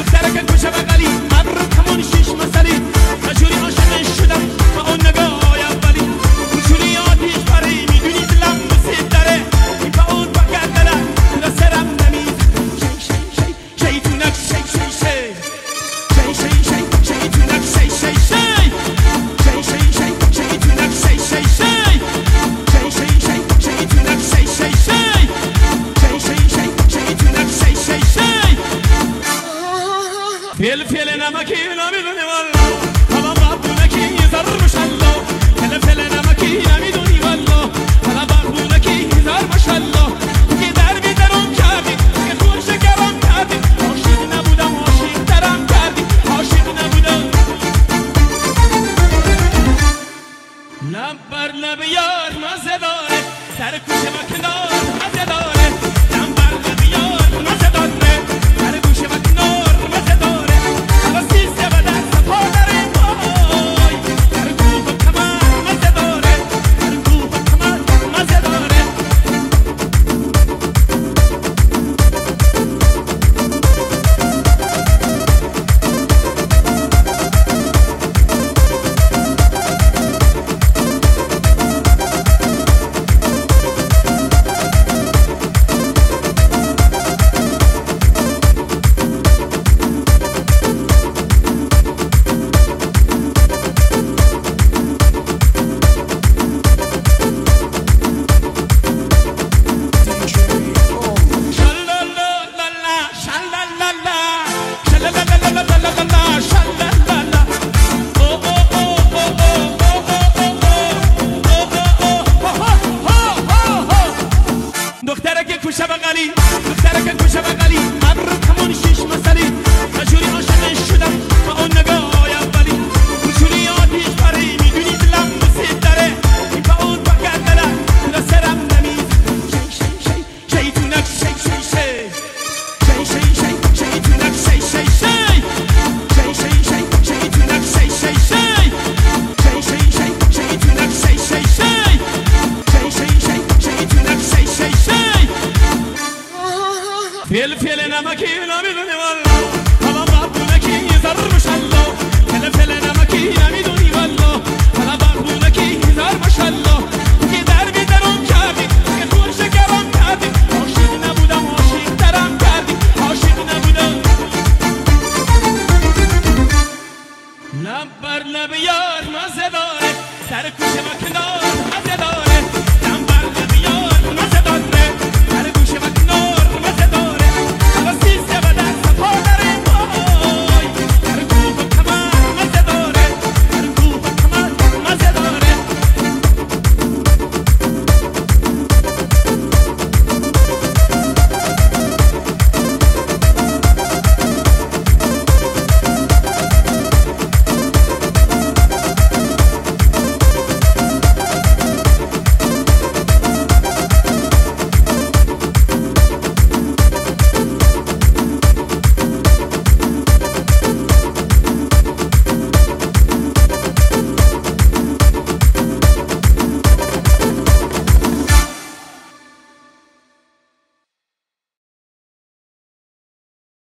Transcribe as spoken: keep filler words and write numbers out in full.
دخترک کوچه بغلی ابر کمون شیش مسلی نجوری عاشقش شدم با اون نگاه اولی کوچولی آتیش پاره میدونی دلم مسید داره این با اون فقط دلم را سرم نمید شی شی شی شیطونک شی شی شی شی شی شی شیطونک شی شی شی شی شی شی شیطونک شی شی شی شی شی شی شیطونک شی شی شی شی شی شی شیطونک شی شی شی فیل فیل نمکی نمیدونی والا حالا بابونکی زر ماشالله فیل فیل نمکی نمیدونی والا حالا بابونکی زر ماشالله که در بیدرم کردی که دور شکرم کردی عاشق نبودم عاشق ترم کردی عاشق نبودم لب بر لب یار مزه داره در کوچه و کنار مزه داره لب بر لب یار مزه داره در کوچه و کنار مزه داره حالا سیزده و دست پا داره وای در کوه و کمر مزه داره در کوه و کمر مزه داره دخترک کوچه بغلی دخترک کوچه بغلی ابر کمون شیش مسلی نجوری عاشقش شدم با اون نگاه اولی کوچولی آتیش پاره میدونی دلم مسید داره این با اون فقط دلم را سرم نمید شی شی شی شیطونک شی شی شی شی شی شی شیطونک شی شی شی شی شی شی شیطونک شی شی شی شی شی شی شیطونک شی شی شی شی شی شی شیطونک شی شی شی فیل فیل نمکی نمیدونی والا حالا بابونکی زر ماشالله فیل فیل نمکی نمیدونی والا حالا بابونکی زر ماشالله که در بیدرم کردی که دور شکرم کردی عاشق نبودم عاشق ترم کردی عاشق نبودم لب بر لب یار مزه داره در کوچه و کنار